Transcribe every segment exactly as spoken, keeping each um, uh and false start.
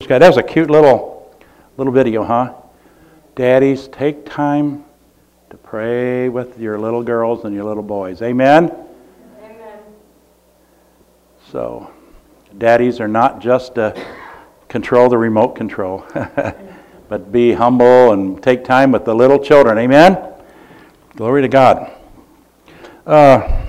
God. That was a cute little little video, huh? Daddies, take time to pray with your little girls and your little boys. Amen? Amen. So, daddies are not just to control the remote control, but be humble and take time with the little children. Amen? Glory to God. Uh,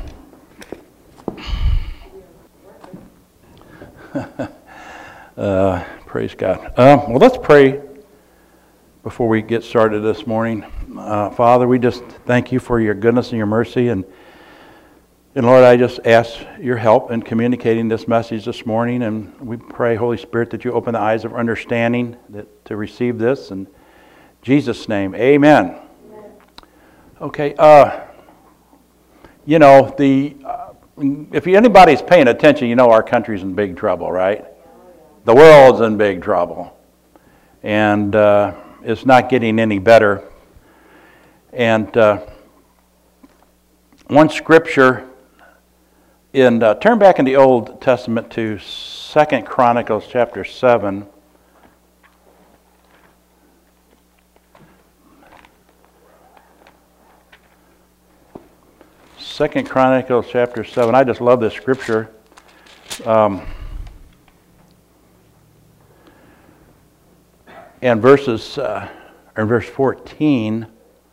uh, praise God. Uh, well, let's pray before we get started this morning. Uh, Father, we just thank you for your goodness and your mercy. And, and Lord, I just ask your help in communicating this message this morning. And we pray, Holy Spirit, that you open the eyes of understanding that, to receive this. In Jesus' name, amen. Amen. Okay, uh, you know, the uh, if anybody's paying attention, you know our country's in big trouble, right? The world's in big trouble. And uh, it's not getting any better. And uh, one scripture, in uh, turn back in the Old Testament to Second Chronicles chapter seven. Second Chronicles chapter seven. I just love this scripture. Um, and verses, uh, or verse fourteen.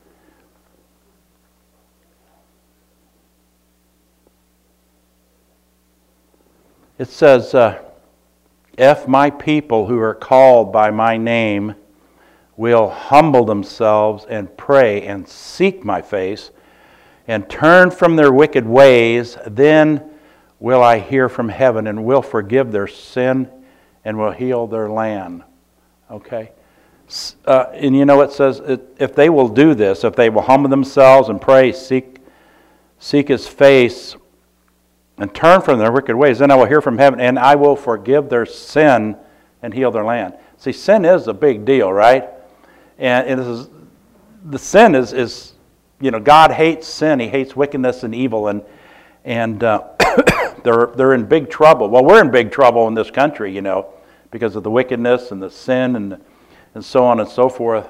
It says, uh, if my people who are called by my name will humble themselves and pray and seek my face and turn from their wicked ways, then will I hear from heaven and will forgive their sin and will heal their land. Okay? Uh, and you know it says, if they will do this, if they will humble themselves and pray, seek, seek his face, and turn from their wicked ways, then I will hear from heaven, and I will forgive their sin and heal their land. See, sin is a big deal, right? And it is, the sin is, is, you know, God hates sin. He hates wickedness and evil, and and uh, they're they're in big trouble. Well, we're in big trouble in this country, you know, because of the wickedness and the sin and and so on and so forth.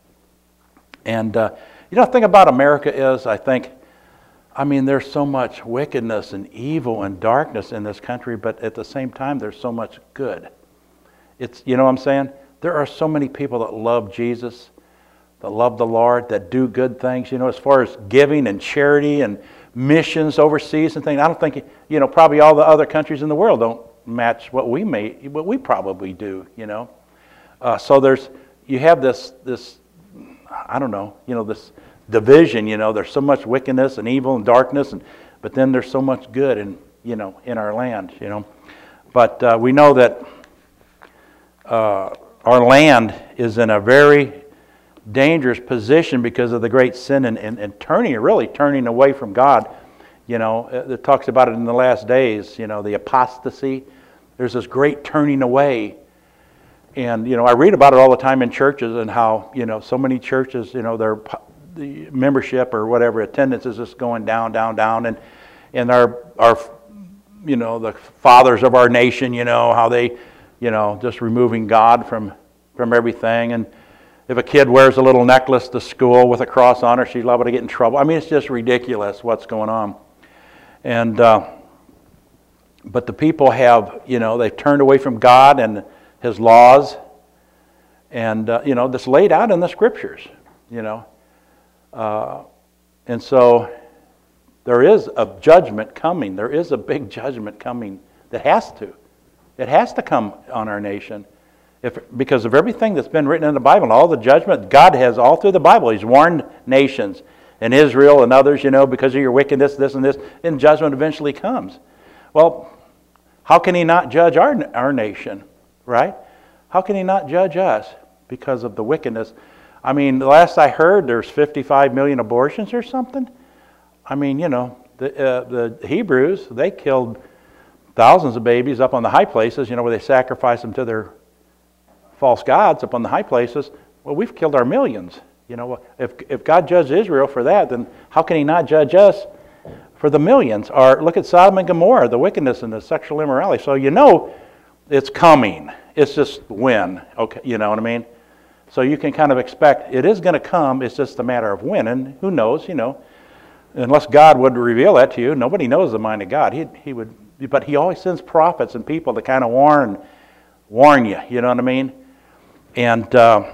And uh, you know, the thing about America is, I think, I mean, there's so much wickedness and evil and darkness in this country, but at the same time, there's so much good. It's, you know what I'm saying? There are so many people that love Jesus, that love the Lord, that do good things, you know, as far as giving and charity and missions overseas and things. I don't think, you know, probably all the other countries in the world don't match what we may, what we probably do, you know. Uh, so there's, you have this, this, I don't know, you know, this division, you know, there's so much wickedness and evil and darkness, and but then there's so much good in, you know, in our land, you know. But uh, we know that uh, our land is in a very dangerous position because of the great sin and, and, and turning, really turning away from God. You know, it talks about it in the last days, you know, the apostasy. There's this great turning away. And, you know, I read about it all the time in churches and how, you know, so many churches, you know, they're the membership or whatever attendance is just going down, down, down, and and our our you know the fathers of our nation, you know how they, you know, just removing God from from everything. And if a kid wears a little necklace to school with a cross on her, she's liable to get in trouble. I mean, it's just ridiculous what's going on. And uh, but the people have, you know, they've turned away from God and His laws, and uh, you know, that's laid out in the Scriptures, you know. Uh, and so there is a judgment coming. There is a big judgment coming that has to. It has to come on our nation. If, because of everything that's been written in the Bible and all the judgment God has all through the Bible. He's warned nations and Israel and others, you know, because of your wickedness, this and this, and judgment eventually comes. Well, how can He not judge our, our nation, right? How can He not judge us because of the wickedness? I mean, the last I heard, there's fifty-five million abortions or something. I mean, you know, the uh, the Hebrews, they killed thousands of babies up on the high places, you know, where they sacrificed them to their false gods up on the high places. Well, we've killed our millions. You know, if if God judged Israel for that, then how can He not judge us for the millions? Or look at Sodom and Gomorrah, the wickedness and the sexual immorality. So you know it's coming. It's just when, okay, you know what I mean? So you can kind of expect it is going to come. It's just a matter of when, and who knows, you know. Unless God would reveal that to you, nobody knows the mind of God. He, he would, but He always sends prophets and people to kind of warn, warn you. You know what I mean? And uh,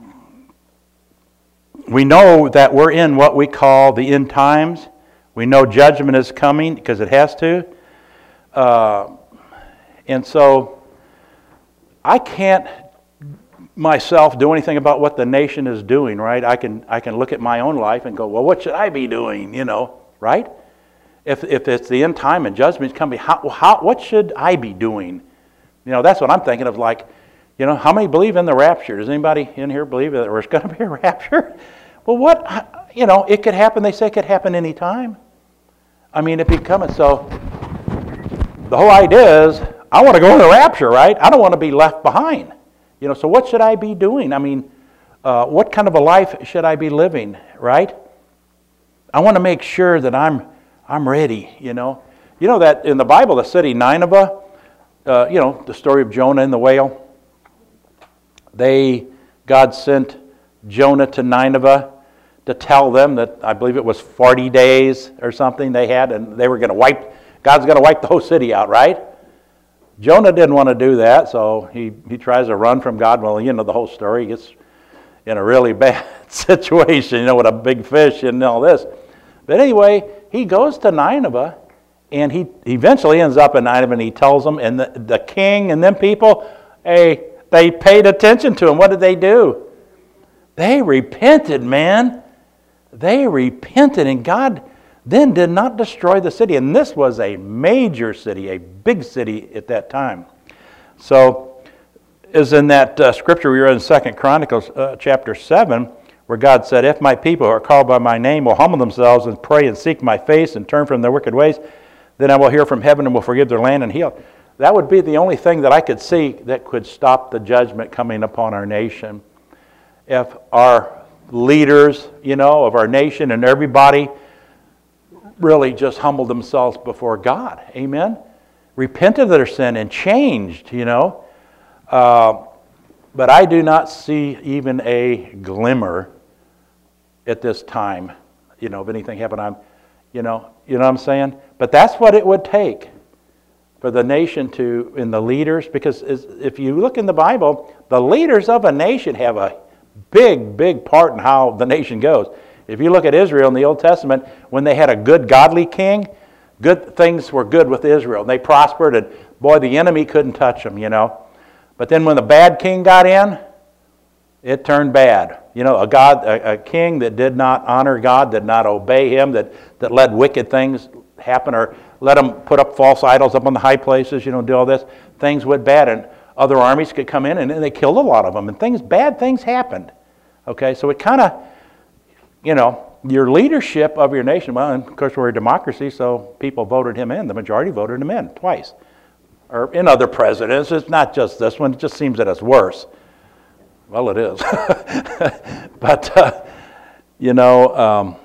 we know that we're in what we call the end times. We know judgment is coming because it has to. Uh, and so I can't myself do anything about what the nation is doing, right? I can I can look at my own life and go, well, what should I be doing? You know, right? If if it's the end time and judgment is coming, how how what should I be doing? You know, that's what I'm thinking of. Like, you know, how many believe in the rapture? Does anybody in here believe that there's going to be a rapture? Well, what you know, it could happen. They say it could happen any time. I mean, if it coming, so the whole idea is, I want to go in the rapture, right? I don't want to be left behind. You know, so what should I be doing? I mean, uh, what kind of a life should I be living, right? I want to make sure that I'm I'm ready, you know. You know that in the Bible, the city Nineveh, uh, you know, the story of Jonah and the whale. They, God sent Jonah to Nineveh to tell them that, I believe it was forty days or something they had, and they were going to wipe, God's going to wipe the whole city out, right? Jonah didn't want to do that, so he, he tries to run from God. Well, you know the whole story. He gets in a really bad situation, you know, with a big fish and all this. But anyway, he goes to Nineveh, and he eventually ends up in Nineveh, and he tells them, and the, the king and them people, hey, they paid attention to him. What did they do? They repented, man. They repented, and God then did not destroy the city. And this was a major city, a big city at that time. So, as in that uh, scripture we read in Second Chronicles uh, chapter seven, where God said, if my people who are called by my name will humble themselves and pray and seek my face and turn from their wicked ways, then I will hear from heaven and will forgive their land and heal. That would be the only thing that I could see that could stop the judgment coming upon our nation. If our leaders, you know, of our nation and everybody really just humbled themselves before God. Amen? Repented of their sin and changed, you know. Uh, but I do not see even a glimmer at this time, you know, of anything happening. I'm, you know, you know what I'm saying? But that's what it would take for the nation to, and the leaders, because if you look in the Bible, the leaders of a nation have a big, big part in how the nation goes. If you look at Israel in the Old Testament, when they had a good, godly king, good things were good with Israel. They prospered, and boy, the enemy couldn't touch them, you know. But then when the bad king got in, it turned bad. You know, a God, a, a king that did not honor God, did not obey Him, that, that let wicked things happen, or let them put up false idols up on the high places, you know, do all this. Things went bad, and other armies could come in, and, and they killed a lot of them, and things, bad things happened. Okay, so it kind of, you know, your leadership of your nation, well, and of course we're a democracy, so people voted him in. The majority voted him in twice. Or in other presidents, it's not just this one, it just seems that it's worse. Well, it is. But, uh, you know, um,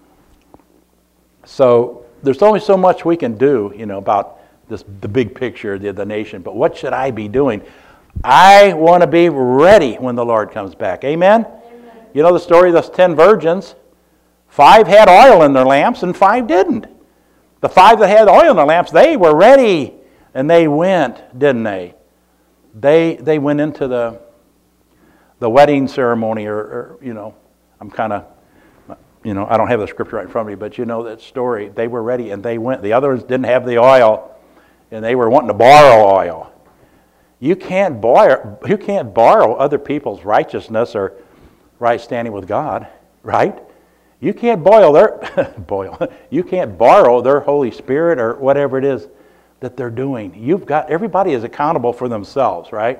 so there's only so much we can do, you know, about this, the big picture of the, the nation. But what should I be doing? I want to be ready when the Lord comes back. Amen? You know the story of those ten virgins? Five had oil in their lamps and five didn't. The five that had oil in their lamps, they were ready. And they went, didn't they? They they went into the the wedding ceremony, or, or you know, I'm kind of, you know, I don't have the scripture right in front of me, but you know that story. They were ready and they went. The others didn't have the oil, and they were wanting to borrow oil. You can't borrow, you can't borrow other people's righteousness or right standing with God, right? You can't boil their boil. You can't borrow their Holy Spirit or whatever it is that they're doing. You've got, everybody is accountable for themselves, right?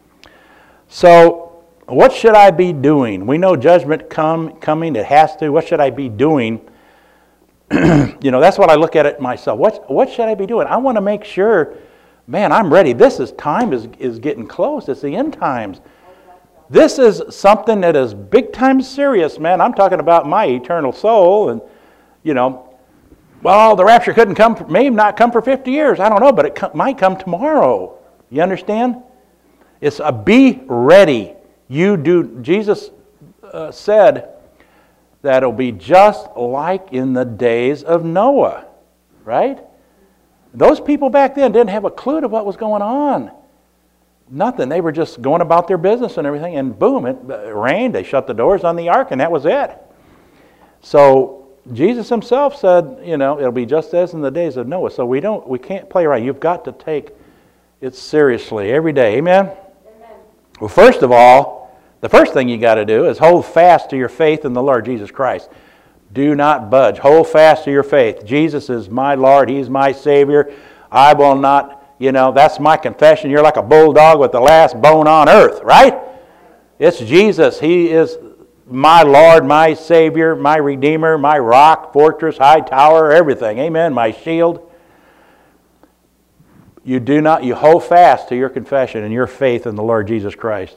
So, what should I be doing? We know judgment come coming. It has to. What should I be doing? You know, that's what I look at it myself. What what should I be doing? I want to make sure, man, I'm ready. This is time is is getting close. It's the end times. This is something that is big time serious, man. I'm talking about my eternal soul, and you know, well, the rapture couldn't come, for, may not come for fifty years. I don't know, but it co- might come tomorrow. You understand? It's a be ready. You do. Jesus uh, said that it'll be just like in the days of Noah, right? Those people back then didn't have a clue to what was going on. Nothing. They were just going about their business and everything, and boom, it rained. They shut the doors on the ark, and that was it. So Jesus himself said, you know, it'll be just as in the days of Noah. So we don't, we can't play around. You've got to take it seriously every day. Amen? Amen. Well, first of all, the first thing you got to do is hold fast to your faith in the Lord Jesus Christ. Do not budge. Hold fast to your faith. Jesus is my Lord. He's my Savior. I will not. You know, that's my confession. You're like a bulldog with the last bone on earth, right? It's Jesus. He is my Lord, my Savior, my Redeemer, my rock, fortress, high tower, everything. Amen. My shield. You do not, you hold fast to your confession and your faith in the Lord Jesus Christ.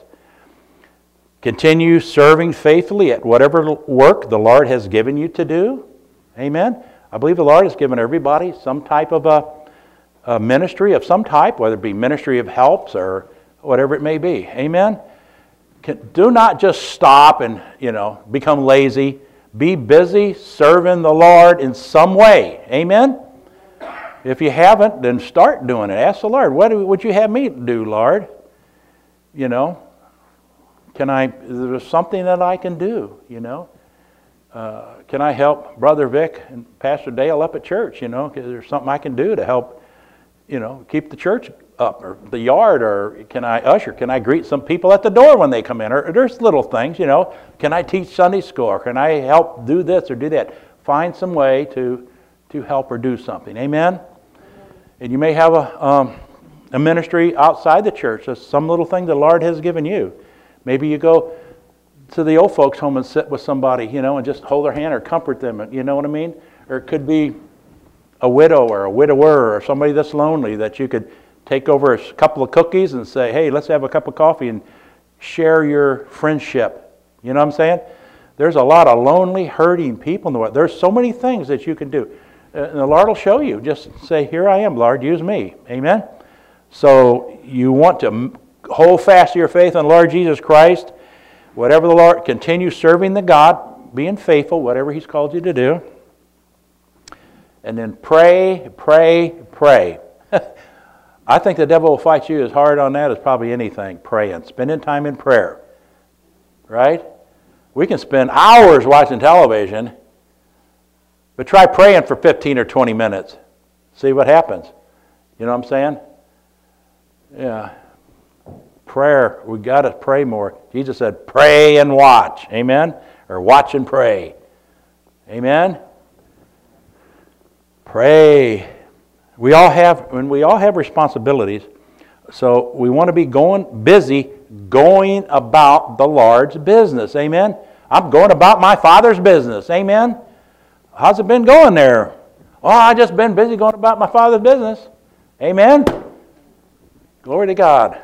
Continue serving faithfully at whatever work the Lord has given you to do. Amen. I believe the Lord has given everybody some type of a A ministry of some type, whether it be ministry of helps or whatever it may be. Amen? Can, do not just stop and, you know, become lazy. Be busy serving the Lord in some way. Amen? If you haven't, then start doing it. Ask the Lord, what would you have me do, Lord? You know, can I, is there something that I can do, you know? Uh, can I help Brother Vic and Pastor Dale up at church, you know? Is there something I can do to help, you know, keep the church up, or the yard, or can I usher? Can I greet some people at the door when they come in? Or, or there's little things, you know. Can I teach Sunday school? Or can I help do this or do that? Find some way to to help or do something. Amen? Amen. And you may have a um, a ministry outside the church. There's some little thing the Lord has given you. Maybe you go to the old folks' home and sit with somebody, you know, and just hold their hand or comfort them. You know what I mean? Or it could be a widow or a widower or somebody that's lonely that you could take over a couple of cookies and say, hey, let's have a cup of coffee and share your friendship. You know what I'm saying? There's a lot of lonely, hurting people in the world. There's so many things that you can do. And the Lord will show you. Just say, here I am, Lord, use me. Amen? So you want to hold fast to your faith in the Lord Jesus Christ. Whatever the Lord, continue serving the God, being faithful, whatever He's called you to do. And then pray, pray, pray. I think the devil will fight you as hard on that as probably anything, praying, spending time in prayer. Right? We can spend hours watching television, but try praying for fifteen or twenty minutes. See what happens. You know what I'm saying? Yeah. Prayer, we got to pray more. Jesus said, pray and watch. Amen? Or watch and pray. Amen? Pray. We all have, when we all have responsibilities, so we want to be going busy, going about the Lord's business. Amen? I'm going about my Father's business. Amen? How's it been going there? Oh, I just been busy going about my Father's business. Amen? Glory to God.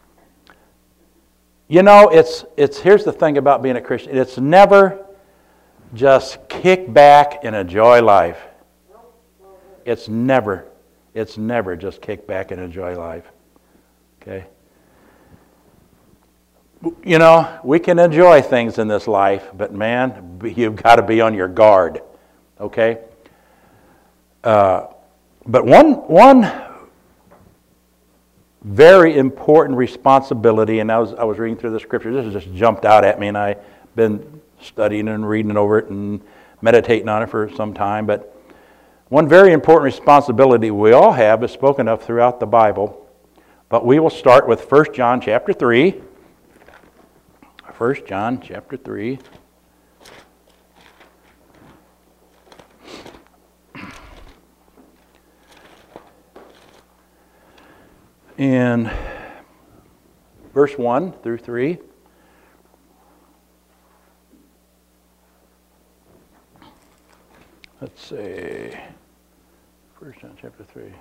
You know, it's it's here's the thing about being a Christian. It's never just kick back and enjoy life. It's never, it's never just kick back and enjoy life. Okay? You know, we can enjoy things in this life, but man, you've got to be on your guard. Okay? Uh, but one one very important responsibility, and I was I was reading through the scripture. This has just jumped out at me, and I've been studying and reading over it and meditating on it for some time. But one very important responsibility we all have is spoken of throughout the Bible. But we will start with First John chapter three. First John chapter three. In verse one through three. Let's see. First John chapter three.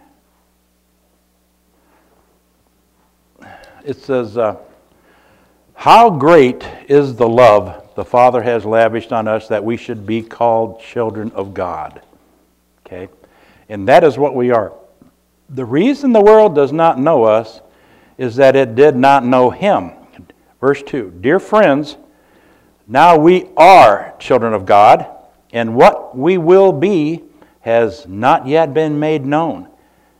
It says, uh, how great is the love the Father has lavished on us that we should be called children of God. Okay? And that is what we are. The reason the world does not know us is that it did not know him. Verse two, dear friends, now we are children of God, and what we will be has not yet been made known.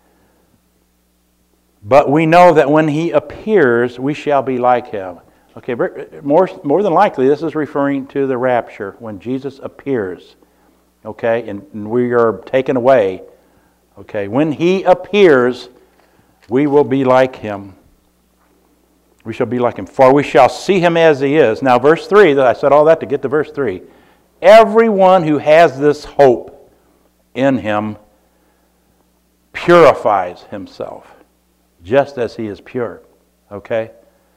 But we know that when he appears, we shall be like him. Okay, more, more than likely, this is referring to the rapture, when Jesus appears. Okay, and, and we are taken away. Okay, when he appears, we will be like him. We shall be like him, for we shall see him as he is. Now, verse three, I said all that to get to verse three. Everyone who has this hope in him purifies himself, just as he is pure. Okay?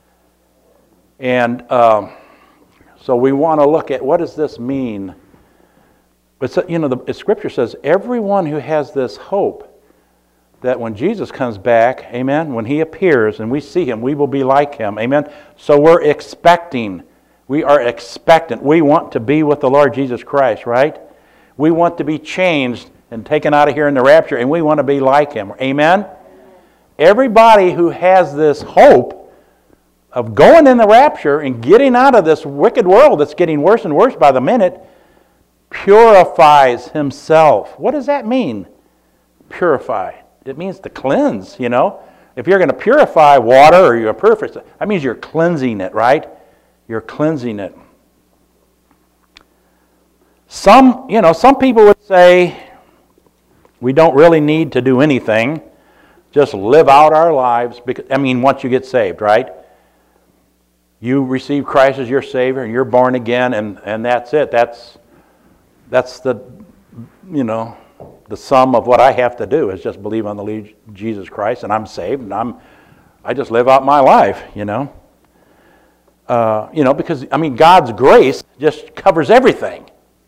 And um, so we want to look at, what does this mean? But you know, the Scripture says everyone who has this hope, that when Jesus comes back, amen, when he appears and we see him, we will be like him, amen. So we're expecting, we are expectant. We want to be with the Lord Jesus Christ, right? We want to be changed and taken out of here in the rapture, and we want to be like him, amen. Everybody who has this hope of going in the rapture and getting out of this wicked world that's getting worse and worse by the minute, purifies himself. What does that mean? Purify. It means to cleanse, you know. If you're going to purify water or you're purify, that means you're cleansing it, right? You're cleansing it. Some, you know, some people would say we don't really need to do anything. Just live out our lives. Because, I mean, once you get saved, right? You receive Christ as your Savior and you're born again, and, and that's it. That's, that's the, you know, the sum of what I have to do is just believe on the Lord Jesus Christ, and I'm saved, and I'm, I just live out my life, you know. Uh, you know, because, I mean, God's grace just covers everything.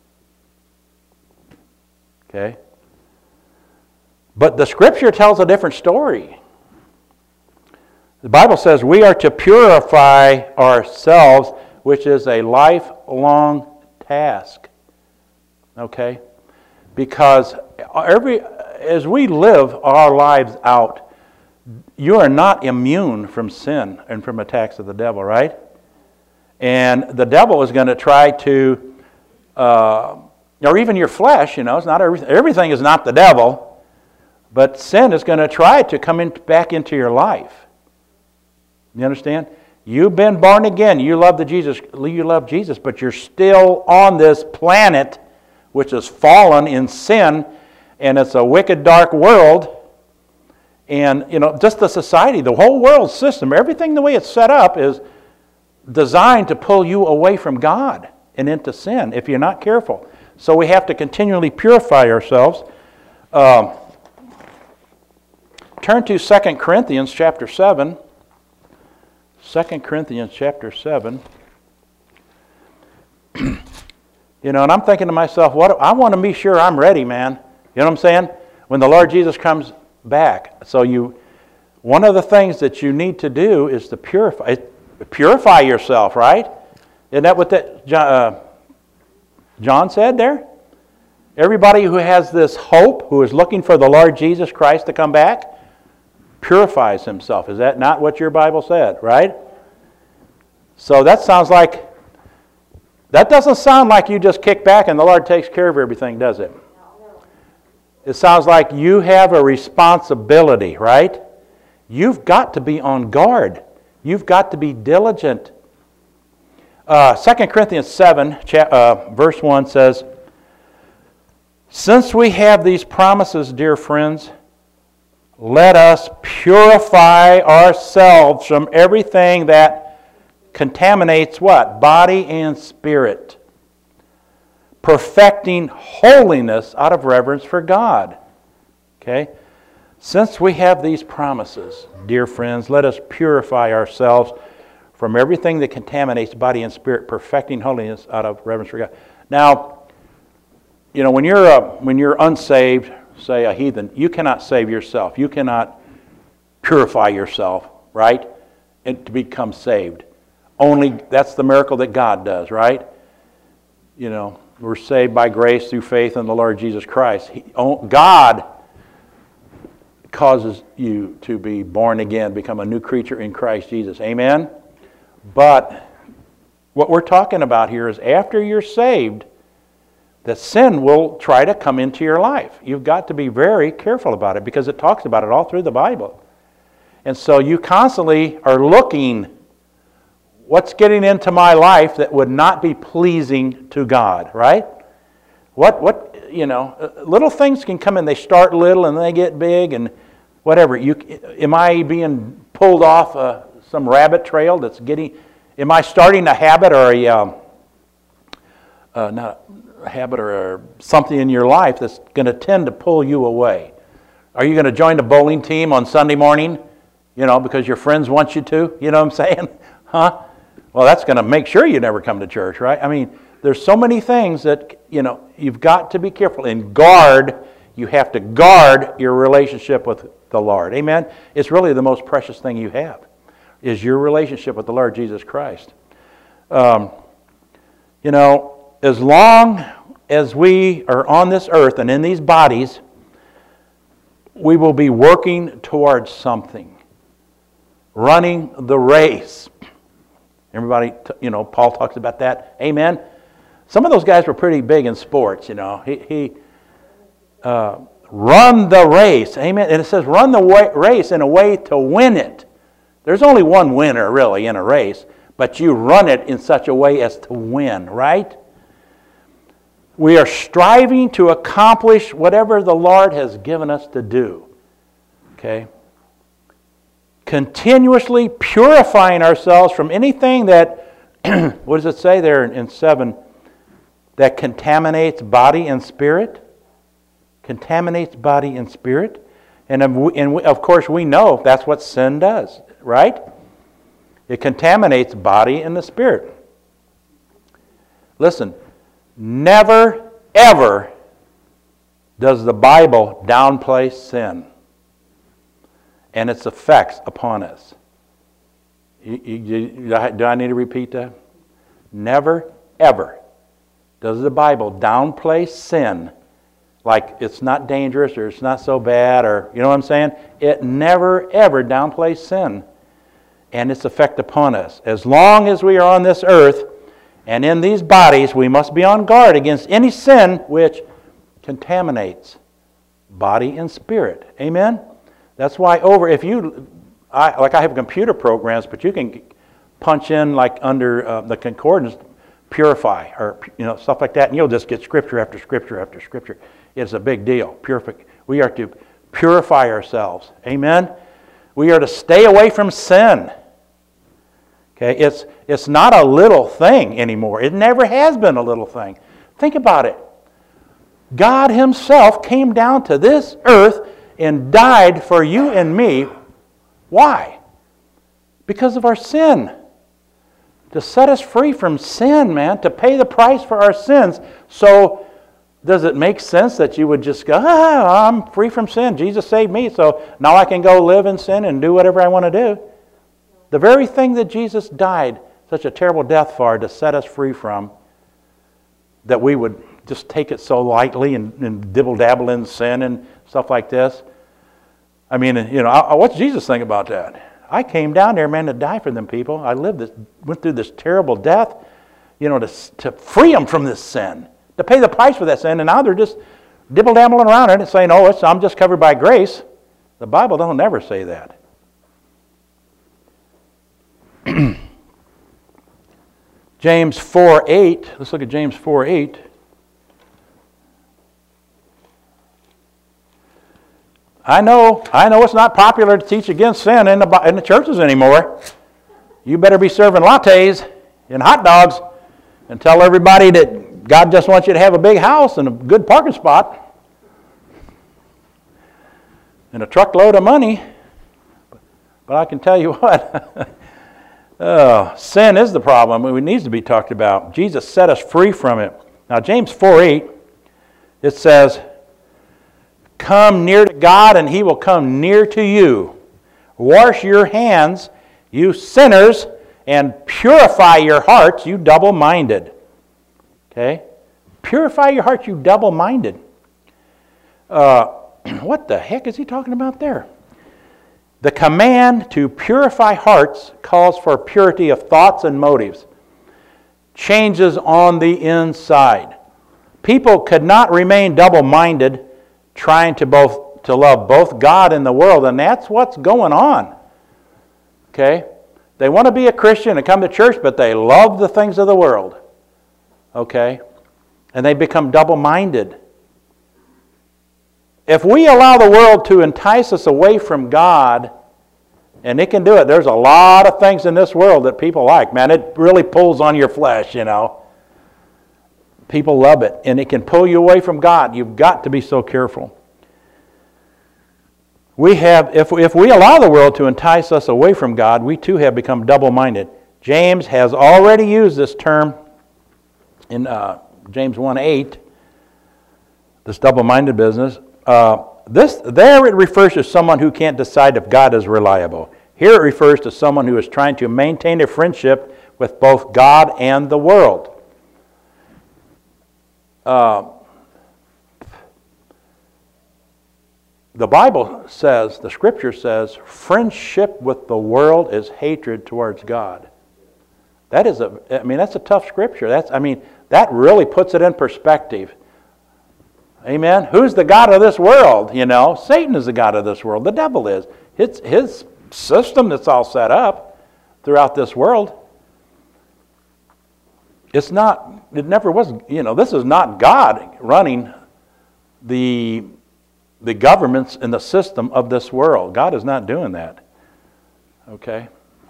Okay? But the Scripture tells a different story. The Bible says we are to purify ourselves, which is a lifelong task. Okay? Because every as we live our lives out, you are not immune from sin and from attacks of the devil, right? And the devil is going to try to, uh, or even your flesh, you know, it's not everything, everything is not the devil, but sin is going to try to come in, back into your life. You understand? You've been born again. You love the Jesus. You love Jesus, but you're still on this planet, which is fallen in sin, and it's a wicked, dark world. And, you know, just the society, the whole world system, everything the way it's set up is designed to pull you away from God and into sin if you're not careful. So we have to continually purify ourselves. Um, turn to Second Corinthians chapter seven. Second Corinthians chapter seven. You know, and I'm thinking to myself, what I want to be sure I'm ready, man. You know what I'm saying? When the Lord Jesus comes back. So you, one of the things that you need to do is to purify, purify yourself, right? Isn't that what that uh, John said there? Everybody who has this hope, who is looking for the Lord Jesus Christ to come back, purifies himself. Is that not what your Bible said, right? So that sounds like, that doesn't sound like you just kick back and the Lord takes care of everything, does it? It sounds like you have a responsibility, right? You've got to be on guard. You've got to be diligent. Uh, Second Corinthians seven, uh, verse one says, "Since we have these promises, dear friends, let us purify ourselves from everything that contaminates what? Body and spirit, perfecting holiness out of reverence for God." Okay? Since we have these promises, dear friends, let us purify ourselves from everything that contaminates body and spirit, perfecting holiness out of reverence for God. Now, you know, when you're uh, when you're unsaved, say a heathen, you cannot save yourself. You cannot purify yourself, right? And to become saved. Only that's the miracle that God does, right? You know, we're saved by grace through faith in the Lord Jesus Christ. He, God causes you to be born again, become a new creature in Christ Jesus. Amen? But what we're talking about here is after you're saved, that sin will try to come into your life. You've got to be very careful about it because it talks about it all through the Bible. And so you constantly are looking, what's getting into my life that would not be pleasing to God, right? What, what, you know, little things can come in. They start little and they get big and whatever. You, am I being pulled off uh, some rabbit trail that's getting, am I starting a habit or a, um, uh, not a habit or something in your life that's going to tend to pull you away? Are you going to join the bowling team on Sunday morning? You know, because your friends want you to, you know what I'm saying? Huh? Well, that's going to make sure you never come to church, right? I mean, there's so many things that, you know, you've got to be careful and guard. You have to guard your relationship with the Lord. Amen? It's really the most precious thing you have, is your relationship with the Lord Jesus Christ. Um, you know, as long as we are on this earth and in these bodies, we will be working towards something. Running the race. Everybody, you know, Paul talks about that. Amen? Some of those guys were pretty big in sports, you know. He, he uh, run the race. Amen? And it says run the way, race in a way to win it. There's only one winner, really, in a race. But you run it in such a way as to win, right? We are striving to accomplish whatever the Lord has given us to do. Okay? Continuously purifying ourselves from anything that, what does it say there in, in seven, that contaminates body and spirit? Contaminates body and spirit. And, and of course we know that's what sin does, right? It contaminates body and the spirit. Listen, never, ever does the Bible downplay sin and its effects upon us. You, you, do I need to repeat that? Never, ever does the Bible downplay sin like it's not dangerous or it's not so bad or, you know what I'm saying? It never, ever downplays sin and its effect upon us. As long as we are on this earth and in these bodies, we must be on guard against any sin which contaminates body and spirit. Amen? That's why over, if you, I, like I have computer programs, but you can punch in like under uh, the concordance, purify, or you know stuff like that, and you'll just get scripture after scripture after scripture. It's a big deal. Purific. We are to purify ourselves. Amen? We are to stay away from sin. Okay, it's, it's not a little thing anymore. It never has been a little thing. Think about it. God Himself came down to this earth and died for you and me. Why? Because of our sin. To set us free from sin, man. To pay the price for our sins. So, does it make sense that you would just go, ah, I'm free from sin. Jesus saved me, so now I can go live in sin and do whatever I want to do. The very thing that Jesus died such a terrible death for to set us free from, that we would just take it so lightly and, and dibble-dabble in sin and stuff like this. I mean, you know, what's Jesus think about that? I came down there, man, to die for them people. I lived this, went through this terrible death, you know, to, to free them from this sin, to pay the price for that sin, and now they're just dibble-dabbling around in it saying, oh, it's, I'm just covered by grace. The Bible don't ever say that. James four eight, let's look at James four eight. I know, I know it's not popular to teach against sin in the, in the churches anymore. You better be serving lattes and hot dogs and tell everybody that God just wants you to have a big house and a good parking spot and a truckload of money. But I can tell you what, oh, sin is the problem. It needs to be talked about. Jesus set us free from it. Now, James four eight, it says, come near to God and He will come near to you. Wash your hands, you sinners, and purify your hearts, you double-minded. Okay? Purify your hearts, you double-minded. Uh, what the heck is he talking about there? The command to purify hearts calls for purity of thoughts and motives. Changes on the inside. People could not remain double-minded, trying to both to love both God and the world, and that's what's going on. Okay? They want to be a Christian and come to church, but they love the things of the world. Okay? And they become double-minded. If we allow the world to entice us away from God, and it can do it, there's a lot of things in this world that people like. Man, it really pulls on your flesh, you know. People love it, and it can pull you away from God. You've got to be so careful. We have, if, if we allow the world to entice us away from God, we too have become double-minded. James has already used this term in uh, James one eight, this double-minded business. Uh, this there it refers to someone who can't decide if God is reliable. Here it refers to someone who is trying to maintain a friendship with both God and the world. Uh, the Bible says, the Scripture says, friendship with the world is hatred towards God. That is a, I mean, that's a tough Scripture. That's, I mean, that really puts it in perspective. Amen? Who's the god of this world? You know, Satan is the god of this world. The devil is. It's his system that's all set up throughout this world. It's not, it never was, you know, this is not God running the, the governments and the system of this world. God is not doing that. Okay?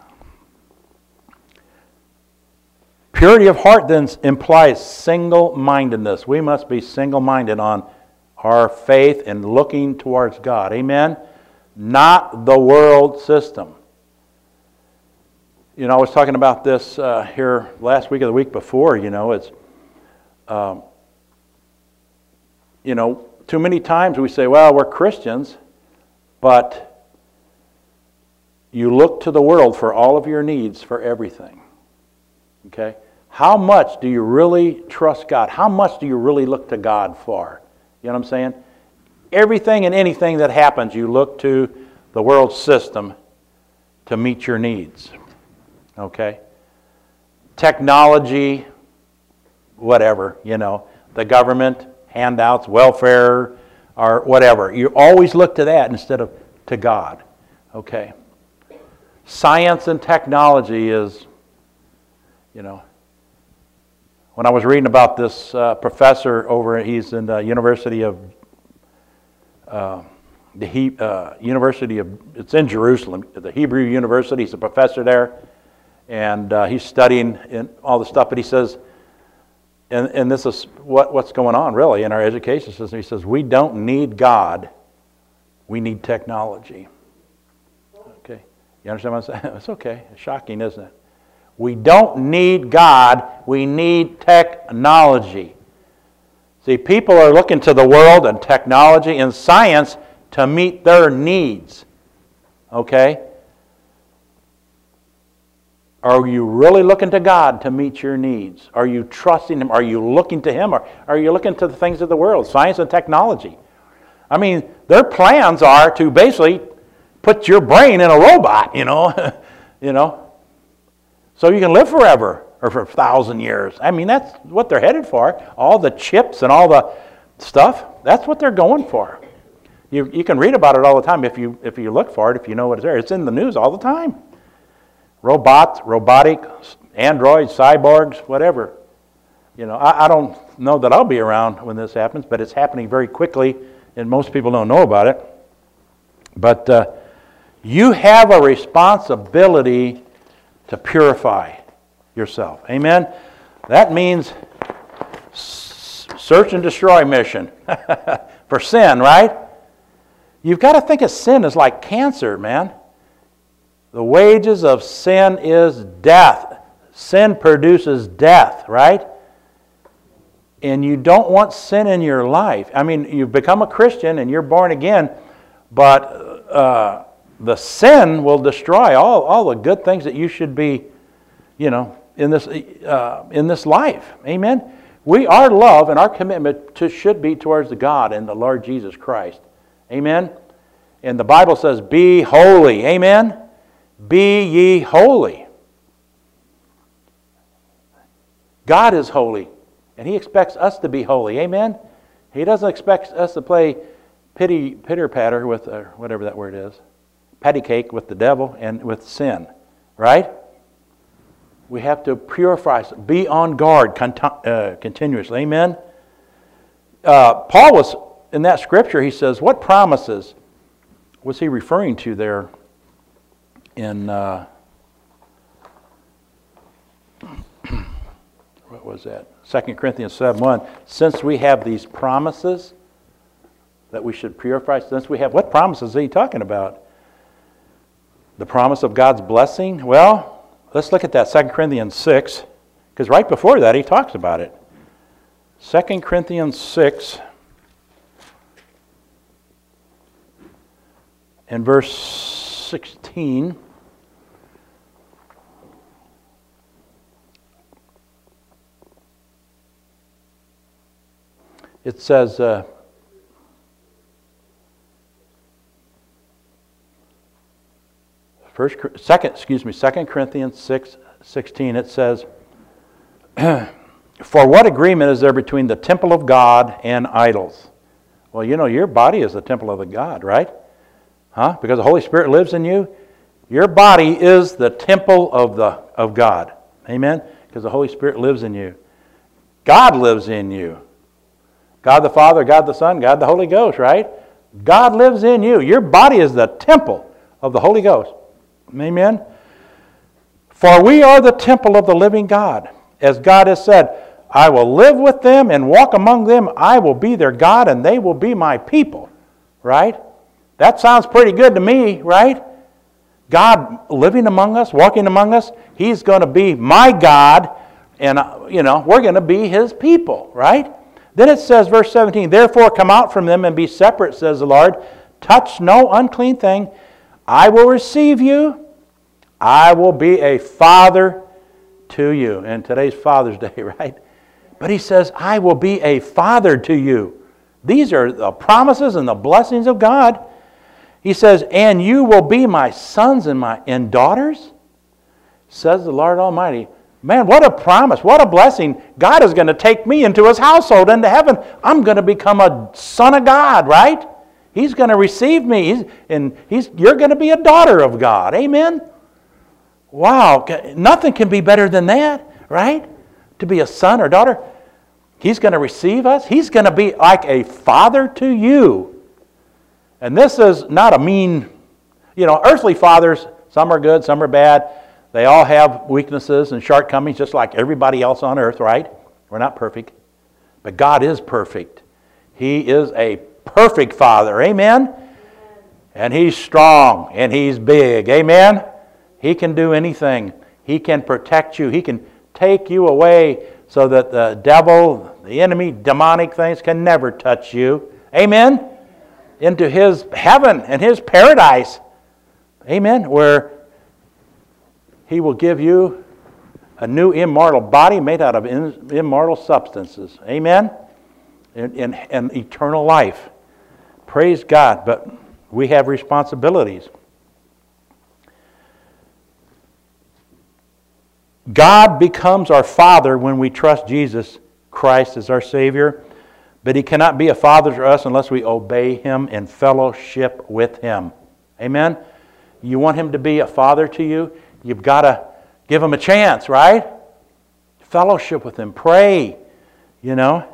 Purity of heart then implies single-mindedness. We must be single-minded on our faith and looking towards God. Amen? Not the world system. You know, I was talking about this uh, here last week or the week before. You know, it's, um, you know, too many times we say, well, we're Christians, but you look to the world for all of your needs for everything. Okay? How much do you really trust God? How much do you really look to God for? You know what I'm saying? Everything and anything that happens, you look to the world system to meet your needs. Okay? Technology, whatever, you know, the government, handouts, welfare, or whatever. You always look to that instead of to God. Okay? Science and technology is, you know, when I was reading about this uh, professor over, he's in the University of, uh, the he, uh, University of, it's in Jerusalem, the Hebrew University. He's a professor there, and uh, he's studying in all the stuff. But he says, and, and this is what, what's going on really in our education system. He says, we don't need God, we need technology. Okay, you understand what I'm saying? It's okay. It's shocking, isn't it? We don't need God, we need technology. See, people are looking to the world and technology and science to meet their needs. Okay? Are you really looking to God to meet your needs? Are you trusting Him? Are you looking to Him? Or are you looking to the things of the world, science and technology? I mean, their plans are to basically put your brain in a robot, you know, you know, so you can live forever or for a thousand years. I mean, that's what they're headed for. All the chips and all the stuff, that's what they're going for. You, you can read about it all the time if you, if you look for it, if you know what's there. It's in the news all the time. Robots, robotic, androids, cyborgs, whatever. You know, I, I don't know that I'll be around when this happens, but it's happening very quickly, and most people don't know about it. But uh, you have a responsibility to purify yourself. Amen? That means search and destroy mission for sin, right? You've got to think of sin as like cancer, man. The wages of sin is death. Sin produces death, right? And you don't want sin in your life. I mean, you've become a Christian and you're born again, but uh, the sin will destroy all, all the good things that you should be, you know, in this uh, in this life. Amen? We, our love and our commitment to, should be towards the God and the Lord Jesus Christ. Amen? And the Bible says, be holy. Amen? Be ye holy. God is holy, and He expects us to be holy. Amen? He doesn't expect us to play pity, pitter-patter with, uh, whatever that word is, patty cake with the devil and with sin. Right? We have to purify, be on guard cont- uh, continuously. Amen? Uh, Paul was, in that scripture, he says, what promises was he referring to there in, uh, what was that? Second Corinthians seven one. Since we have these promises that we should purify, since we have, what promises is he talking about? The promise of God's blessing? Well, let's look at that, Second Corinthians six, because right before that he talks about it. Second Corinthians six and verse sixteen. It says, uh, first, second, excuse me, Second Corinthians six sixteen. It says, for what agreement is there between the temple of God and idols? Well, you know, your body is the temple of the God, right? Huh? Because the Holy Spirit lives in you. Your body is the temple of the of God. Amen? Because the Holy Spirit lives in you. God lives in you. God the Father, God the Son, God the Holy Ghost, right? God lives in you. Your body is the temple of the Holy Ghost. Amen? For we are the temple of the living God. As God has said, I will live with them and walk among them. I will be their God and they will be my people. Right? That sounds pretty good to me, right? God living among us, walking among us. He's going to be my God and, you know, we're going to be His people, right? Then it says, verse seventeen, therefore come out from them and be separate, says the Lord. Touch no unclean thing. I will receive you. I will be a father to you. And today's Father's Day, right? But He says, I will be a father to you. These are the promises and the blessings of God. He says, and you will be my sons and my and daughters, says the Lord Almighty. Man, what a promise, what a blessing. God is going to take me into His household, into heaven. I'm going to become a son of God, right? He's going to receive me, he's, and he's, you're going to be a daughter of God. Amen? Wow, nothing can be better than that, right? To be a son or daughter. He's going to receive us. He's going to be like a father to you. And this is not a mean, you know, earthly fathers, some are good, some are bad. They all have weaknesses and shortcomings just like everybody else on earth, right? We're not perfect. But God is perfect. He is a perfect Father. Amen? Amen. And He's strong and He's big. Amen? He can do anything. He can protect you. He can take you away so that the devil, the enemy, demonic things can never touch you. Amen? Into His heaven and His paradise. Amen? Where He will give you a new immortal body made out of in, immortal substances. Amen? And, and, and eternal life. Praise God. But we have responsibilities. God becomes our Father when we trust Jesus Christ as our Savior. But He cannot be a Father to us unless we obey Him and fellowship with Him. Amen? You want Him to be a Father to you? You've got to give Him a chance, right? Fellowship with Him. Pray, you know.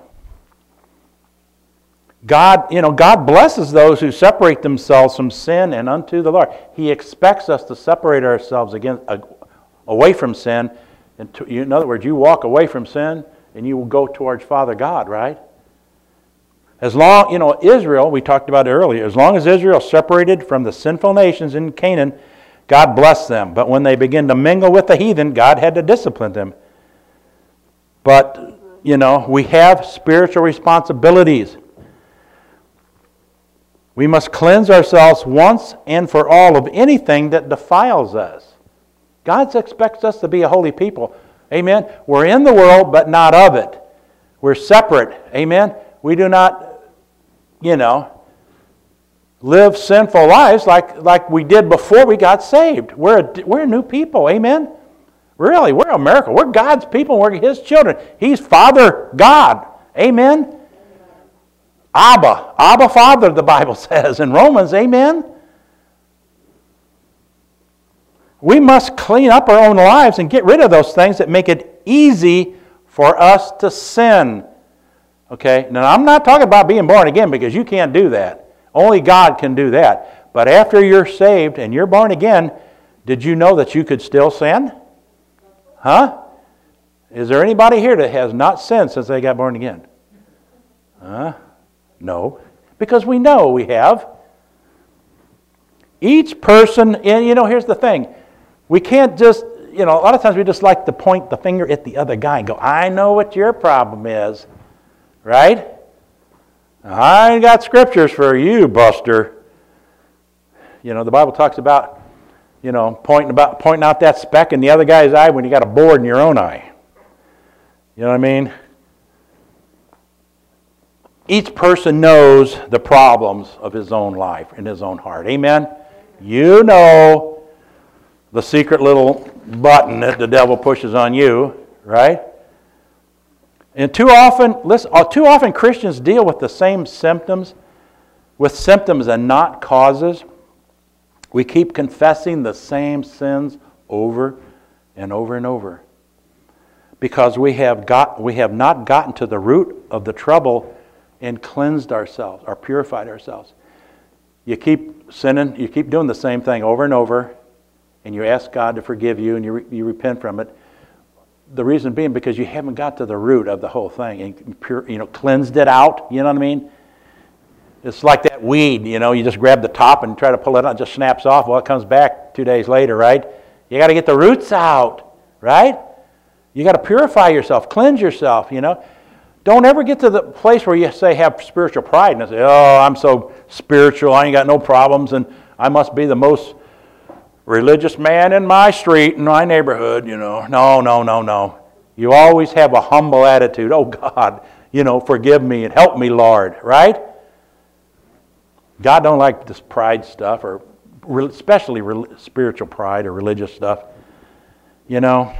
God, you know, God blesses those who separate themselves from sin and unto the Lord. He expects us to separate ourselves against, uh, away from sin. And to, in other words, you walk away from sin and you will go towards Father God, right? As long, you know, Israel, we talked about it earlier, as long as Israel separated from the sinful nations in Canaan, God blessed them. But when they began to mingle with the heathen, God had to discipline them. But, you know, we have spiritual responsibilities. We must cleanse ourselves once and for all of anything that defiles us. God expects us to be a holy people. Amen? We're in the world, but not of it. We're separate. Amen? We do not, you know, live sinful lives like, like we did before we got saved. We're a, we're a new people, amen? Really, we're America. We're God's people, we're His children. He's Father God, amen? Abba, Abba Father, the Bible says in Romans, amen? We must clean up our own lives and get rid of those things that make it easy for us to sin. Okay, now I'm not talking about being born again because you can't do that. Only God can do that. But after you're saved and you're born again, did you know that you could still sin? Huh? Is there anybody here that has not sinned since they got born again? Huh? No. Because we know we have. Each person, and you know, here's the thing. We can't just, you know, a lot of times we just like to point the finger at the other guy and go, I know what your problem is. Right? I ain't got scriptures for you, Buster. You know, the Bible talks about, you know, pointing about pointing out that speck in the other guy's eye when you got a board in your own eye. You know what I mean? Each person knows the problems of his own life in his own heart. Amen? You know the secret little button that the devil pushes on you, right? And too often, listen, too often Christians deal with the same symptoms, with symptoms and not causes. We keep confessing the same sins over and over and over because we have got we have not gotten to the root of the trouble and cleansed ourselves or purified ourselves. You keep sinning, you keep doing the same thing over and over, and you ask God to forgive you and you, re, you repent from it. The reason being because you haven't got to the root of the whole thing and pure, you know, cleansed it out. You know what I mean? It's like that weed, you know, you just grab the top and try to pull it out, it just snaps off. Well, it comes back two days later, right? You got to get the roots out, right? You got to purify yourself, cleanse yourself, you know. Don't ever get to the place where you say have spiritual pride and say, oh, I'm so spiritual, I ain't got no problems, and I must be the most religious man in my street, in my neighborhood, you know. No, no, no, no. You always have a humble attitude. Oh, God, you know, forgive me and help me, Lord, right? God don't like this pride stuff, or especially spiritual pride or religious stuff, you know.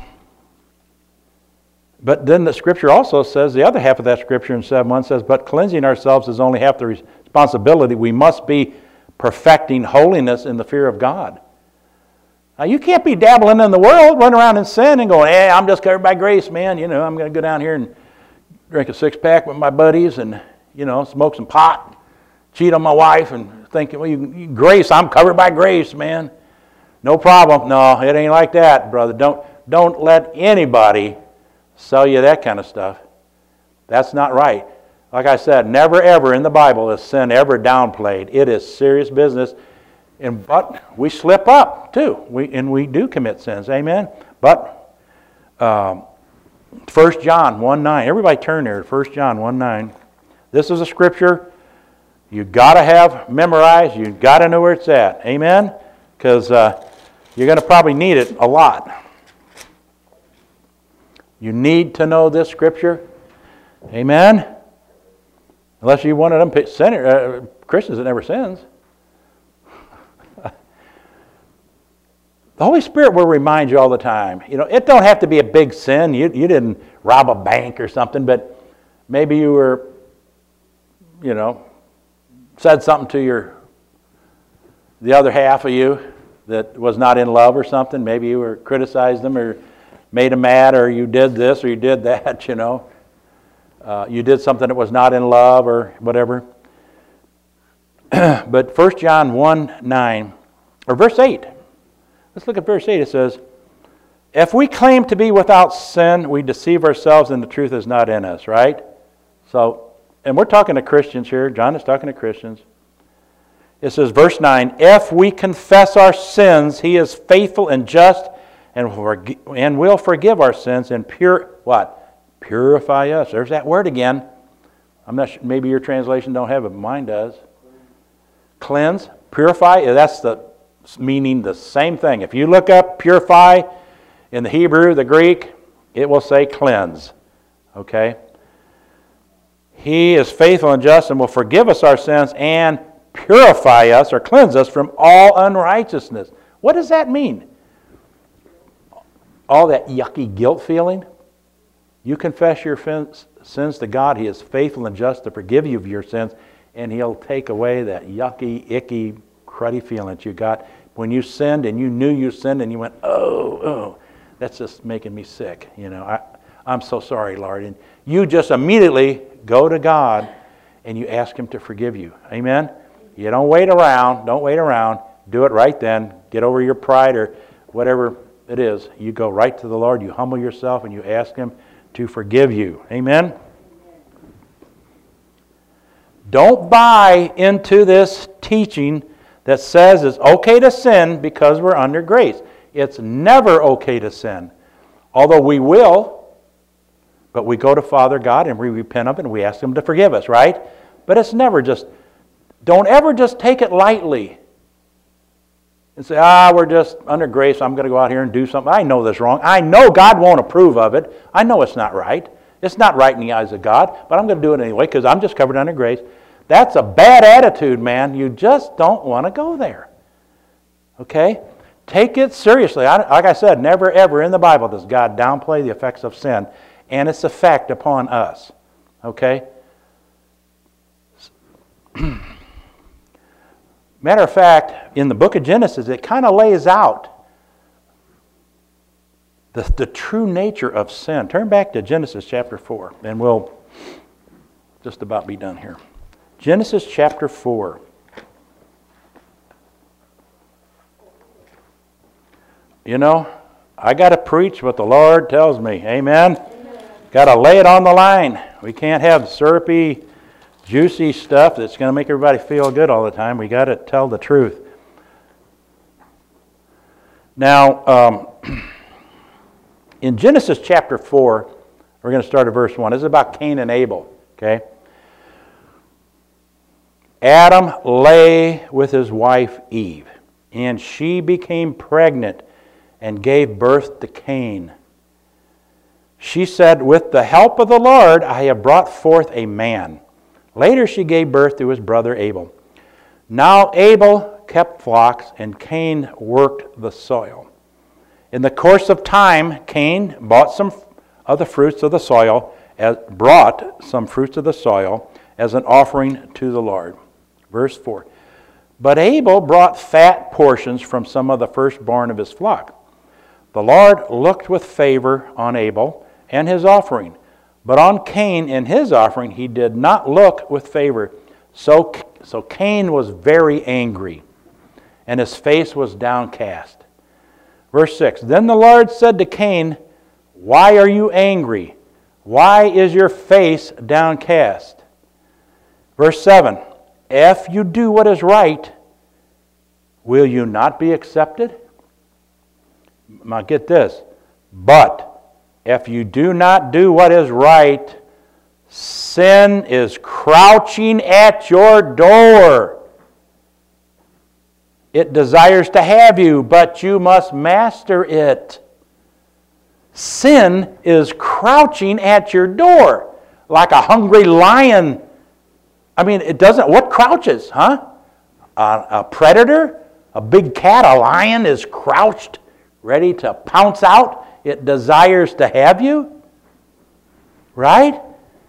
But then the Scripture also says, the other half of that Scripture in seven one says, but cleansing ourselves is only half the responsibility. We must be perfecting holiness in the fear of God. Now, you can't be dabbling in the world, running around in sin and going, hey, I'm just covered by grace, man. You know, I'm going to go down here and drink a six-pack with my buddies and, you know, smoke some pot, cheat on my wife, and think, well, you, you, grace, I'm covered by grace, man. No problem. No, it ain't like that, brother. Don't, don't let anybody sell you that kind of stuff. That's not right. Like I said, never ever in the Bible is sin ever downplayed. It is serious business. And but we slip up too, we and we do commit sins, amen. But um, First John one nine, everybody turn there. First John one nine. This is a scripture you got to have memorized. You got to know where it's at, amen. Because uh, you're going to probably need it a lot. You need to know this scripture, amen. Unless you're one of them sinner, uh, Christians that never sins. The Holy Spirit will remind you all the time. You know, it don't have to be a big sin. You, you didn't rob a bank or something, but maybe you were, you know, said something to your, the other half of you that was not in love or something. Maybe you were criticized them or made them mad, or you did this or you did that, you know. Uh, you did something that was not in love or whatever. But First John one nine, or verse eight. Let's look at verse eight. It says, if we claim to be without sin, we deceive ourselves and the truth is not in us, right? So, and we're talking to Christians here. John is talking to Christians. It says, verse nine, if we confess our sins, He is faithful and just and, forg- and will forgive our sins and pure, what? Purify us. There's that word again. I'm not sure, maybe your translation don't have it, but mine does. Cleanse, purify, that's the meaning the same thing. If you look up purify in the Hebrew, the Greek, it will say cleanse. Okay? He is faithful and just and will forgive us our sins and purify us or cleanse us from all unrighteousness. What does that mean? All that yucky guilt feeling? You confess your sins to God, He is faithful and just to forgive you of your sins, and He'll take away that yucky, icky, cruddy feeling that you got when you sinned and you knew you sinned and you went, oh, oh, that's just making me sick. You know, I, I'm so sorry, Lord. And you just immediately go to God and you ask Him to forgive you. Amen? You don't wait around. Don't wait around. Do it right then. Get over your pride or whatever it is. You go right to the Lord. You humble yourself and you ask Him to forgive you. Amen? Don't buy into this teaching that says it's okay to sin because we're under grace. It's never okay to sin. Although we will, but we go to Father God and we repent of it and we ask Him to forgive us, right? But it's never just, don't ever just take it lightly and say, ah, we're just under grace, I'm going to go out here and do something. I know this is wrong. I know God won't approve of it. I know it's not right. It's not right in the eyes of God, but I'm going to do it anyway because I'm just covered under grace. That's a bad attitude, man. You just don't want to go there. Okay? Take it seriously. I, like I said, never ever in the Bible does God downplay the effects of sin and its effect upon us. Okay? Matter of fact, in the book of Genesis, it kind of lays out the, the true nature of sin. Turn back to Genesis chapter four, and we'll just about be done here. Genesis chapter four. You know, I got to preach what the Lord tells me. Amen? Amen. Got to lay it on the line. We can't have syrupy, juicy stuff that's going to make everybody feel good all the time. We got to tell the truth. Now, um, in Genesis chapter four, we're going to start at verse one. This is about Cain and Abel. Okay? Adam lay with his wife Eve, and she became pregnant and gave birth to Cain. She said, with the help of the Lord, I have brought forth a man. Later she gave birth to his brother Abel. Now Abel kept flocks, and Cain worked the soil. In the course of time, Cain bought some of the fruits of the soil, as, brought some fruits of the soil as an offering to the Lord. Verse four. But Abel brought fat portions from some of the firstborn of his flock. The Lord looked with favor on Abel and his offering, but on Cain and his offering he did not look with favor. So, so Cain was very angry, and his face was downcast. Verse six. Then the Lord said to Cain, why are you angry? Why is your face downcast? Verse seven. If you do what is right, will you not be accepted? Now get this. But if you do not do what is right, sin is crouching at your door. It desires to have you, but you must master it. Sin is crouching at your door like a hungry lion. I mean, it doesn't, what crouches, huh? A, a predator, a big cat, a lion is crouched, ready to pounce out. It desires to have you. Right?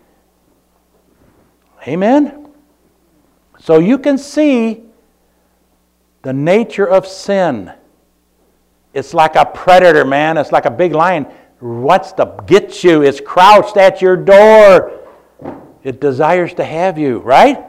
Amen? So you can see the nature of sin. It's like a predator, man. It's like a big lion. Wants to get you. It's crouched at your door. It desires to have you, right?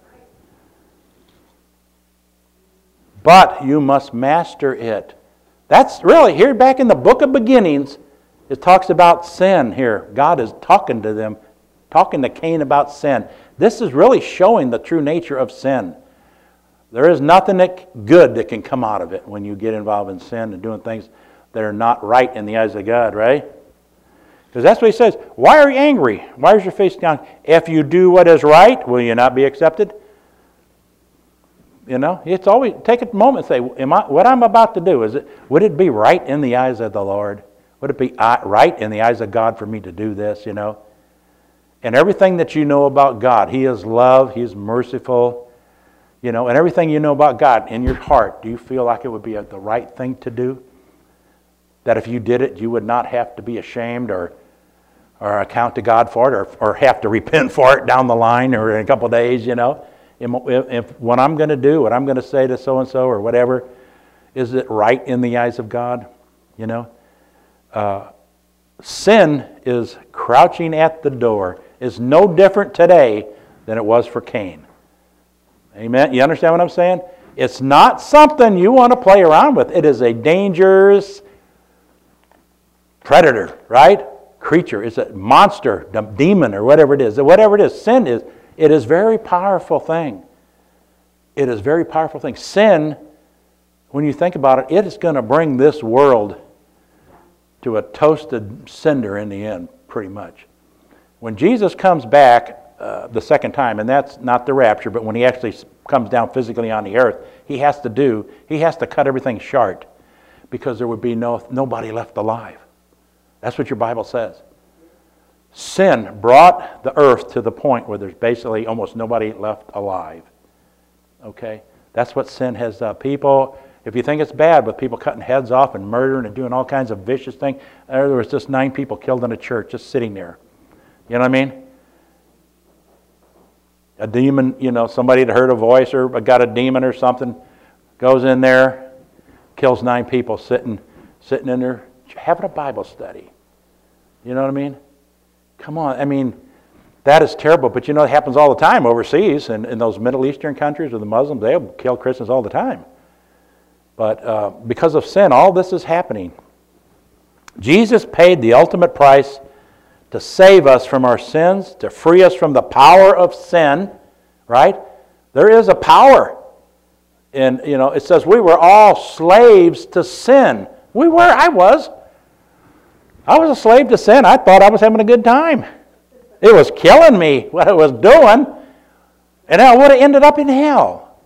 But you must master it. That's really, here back in the book of beginnings, it talks about sin here. God is talking to them, talking to Cain about sin. This is really showing the true nature of sin. There is nothing that good that can come out of it when you get involved in sin and doing things that are not right in the eyes of God, right? Because that's what he says. Why are you angry? Why is your face down? If you do what is right, will you not be accepted? You know, it's always, take a moment and say, am I, what I'm about to do, is it, would it be right in the eyes of the Lord? Would it be right in the eyes of God for me to do this, you know? And everything that you know about God, He is love, He is merciful, You know, and everything you know about God in your heart, do you feel like it would be a, the right thing to do? That if you did it, you would not have to be ashamed or or account to God for it, or, or have to repent for it down the line or in a couple of days, you know? If, if what I'm going to do, what I'm going to say to so-and-so or whatever, is it right in the eyes of God? You know? Uh, sin is crouching at the door. It's no different today than it was for Cain. Amen? You understand what I'm saying? It's not something you want to play around with. It is a dangerous predator, right? Creature. It's a monster, demon, or whatever it is. Whatever it is, sin is, it is a very powerful thing. It is a very powerful thing. Sin, when you think about it, it is going to bring this world to a toasted cinder in the end, pretty much. When Jesus comes back uh, the second time, and that's not the rapture, but when he actually comes down physically on the earth, he has to do, he has to cut everything short because there would be no nobody left alive. That's what your Bible says. Sin brought the earth to the point where there's basically almost nobody left alive. Okay? That's what sin has done. People, if you think it's bad with people cutting heads off and murdering and doing all kinds of vicious things, there was just nine people killed in a church just sitting there. You know what I mean? A demon, you know, somebody that heard a voice or got a demon or something, goes in there, kills nine people sitting, sitting in there having a Bible study. You know what I mean? Come on. I mean, that is terrible. But you know, it happens all the time overseas in, in those Middle Eastern countries with the Muslims. They'll kill Christians all the time. But uh, because of sin, all this is happening. Jesus paid the ultimate price to save us from our sins, to free us from the power of sin, right? There is a power. And, you know, it says we were all slaves to sin. We were. I was. I was a slave to sin. I thought I was having a good time. It was killing me, what it was doing. And I would have ended up in hell.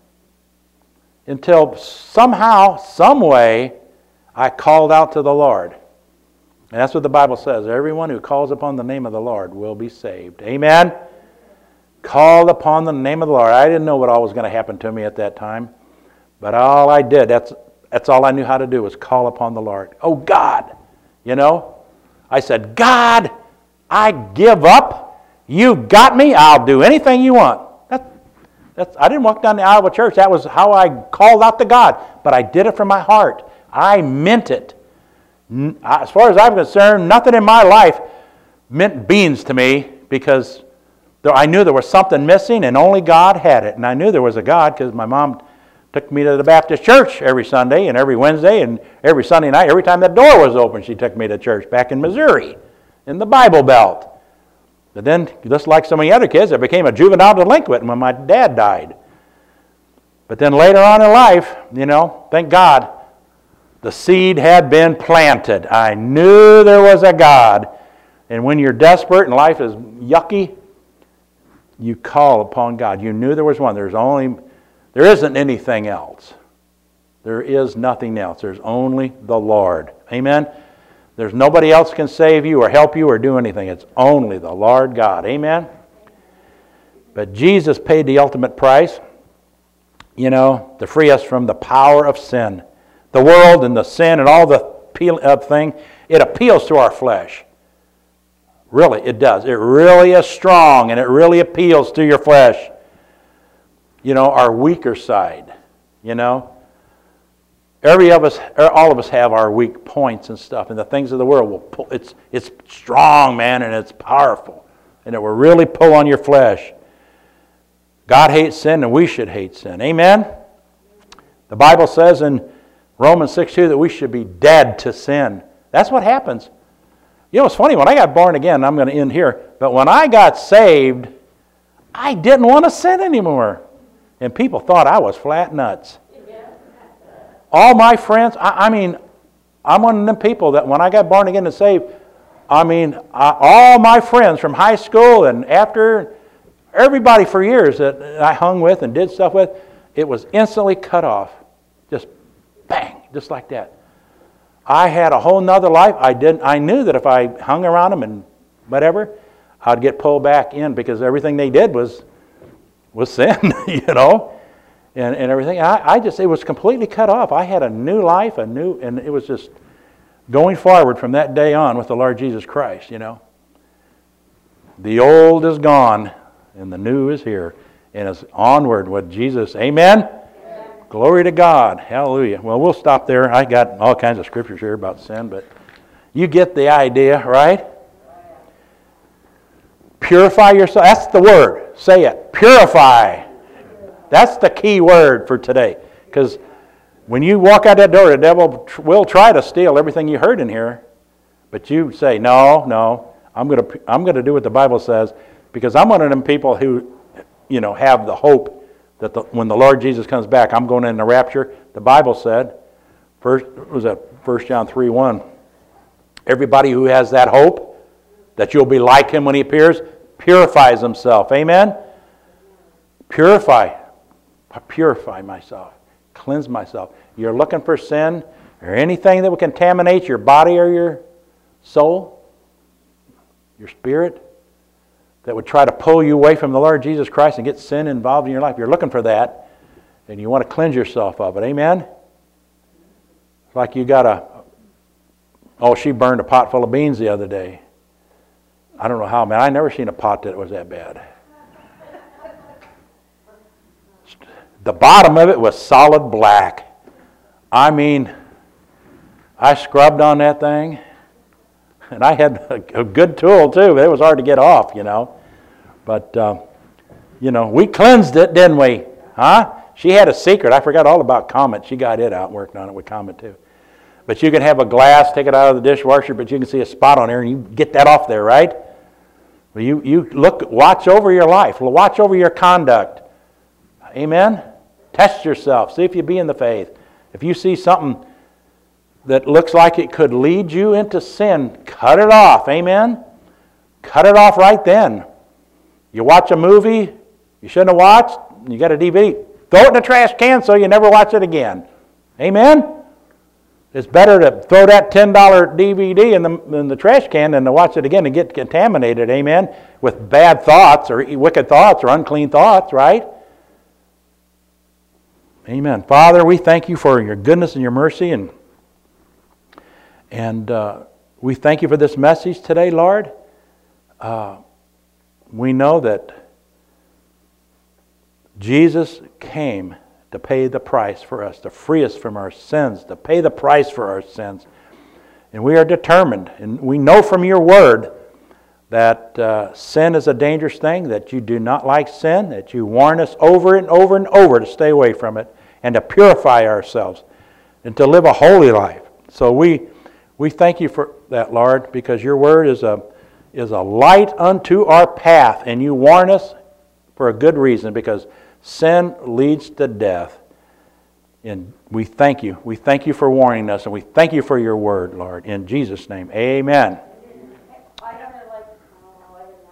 Until somehow, some way, I called out to the Lord. And that's what the Bible says. Everyone who calls upon the name of the Lord will be saved. Amen? Called upon the name of the Lord. I didn't know what all was going to happen to me at that time. But all I did, that's, that's all I knew how to do, was call upon the Lord. Oh, God! You know? I said, God, I give up. You got me. I'll do anything you want. That, that's, I didn't walk down the aisle of a church. That was how I called out to God. But I did it from my heart. I meant it. As far as I'm concerned, nothing in my life meant beans to me because there, I knew there was something missing and only God had it. And I knew there was a God because my mom took me to the Baptist church every Sunday and every Wednesday and every Sunday night. Every time that door was open, she took me to church back in Missouri in the Bible Belt. But then, just like so many other kids, I became a juvenile delinquent when my dad died. But then later on in life, you know, thank God, the seed had been planted. I knew there was a God. And when you're desperate and life is yucky, you call upon God. You knew there was one. There's only, there isn't anything else. There is nothing else. There's only the Lord. Amen? There's nobody else can save you or help you or do anything. It's only the Lord God. Amen? But Jesus paid the ultimate price, you know, to free us from the power of sin. The world and the sin and all the uh, thing, it appeals to our flesh. Really, it does. It really is strong and it really appeals to your flesh. You know, our weaker side, you know. Every of us, all of us have our weak points and stuff, and the things of the world will pull. It's, it's strong, man, and it's powerful. And it will really pull on your flesh. God hates sin and we should hate sin. Amen? The Bible says in Romans six two that we should be dead to sin. That's what happens. You know, it's funny, when I got born again, I'm going to end here, but when I got saved, I didn't want to sin anymore. And people thought I was flat nuts. All my friends, I, I mean, I'm one of them people that when I got born again and saved, I mean, I, all my friends from high school and after, everybody for years that I hung with and did stuff with, it was instantly cut off. Just bang, just like that. I had a whole nother life. I didn't. I knew that if I hung around them and whatever, I'd get pulled back in because everything they did was was sin, you know. and, and everything. I, I just, it was completely cut off. I had a new life, a new, and it was just going forward from that day on with the Lord Jesus Christ, you know. The old is gone, and the new is here, and it's onward with Jesus. Amen? Amen. Glory to God. Hallelujah. Well, we'll stop there. I got all kinds of scriptures here about sin, but you get the idea, right? Purify yourself. That's the word. Say it. Purify. That's the key word for today. Because when you walk out that door, the devil will try to steal everything you heard in here. But you say, no, no, I'm going to I'm going to do what the Bible says, because I'm one of them people who, you know, have the hope that the, when the Lord Jesus comes back, I'm going in the rapture. The Bible said, first was that First John three one, everybody who has that hope that you'll be like him when he appears, purifies himself. Amen? Purify. Purify myself. Cleanse myself. You're looking for sin or anything that will contaminate your body or your soul, your spirit, that would try to pull you away from the Lord Jesus Christ and get sin involved in your life. You're looking for that, and you want to cleanse yourself of it. Amen? It's like you got a, oh, she burned a pot full of beans the other day. I don't know how, man. I never seen a pot that was that bad. The bottom of it was solid black. I mean, I scrubbed on that thing, and I had a, a good tool too, but it was hard to get off, you know. But, uh, you know, we cleansed it, didn't we? Huh? She had a secret. I forgot all about Comet. She got it out and worked on it with Comet too. But you can have a glass, take it out of the dishwasher, but you can see a spot on there, and you get that off there, right? Well, you, you look, watch over your life. Watch over your conduct. Amen? Test yourself. See if you be in the faith. If you see something that looks like it could lead you into sin, cut it off. Amen? Cut it off right then. You watch a movie you shouldn't have watched, you got a D V D, throw it in the trash can so you never watch it again. Amen? It's better to throw that ten dollar D V D in the, in the trash can than to watch it again and get contaminated, amen, with bad thoughts or wicked thoughts or unclean thoughts, right? Amen. Father, we thank you for your goodness and your mercy, and, and uh, we thank you for this message today, Lord. Uh, we know that Jesus came to pay the price for us, to free us from our sins, to pay the price for our sins. And we are determined, and we know from your word that uh, sin is a dangerous thing, that you do not like sin, that you warn us over and over and over to stay away from it and to purify ourselves and to live a holy life. So we we thank you for that, Lord, because your word is a is a light unto our path, and you warn us for a good reason, because sin leads to death. And we thank you. We thank you for warning us, and we thank you for your word, Lord. In Jesus' name, amen.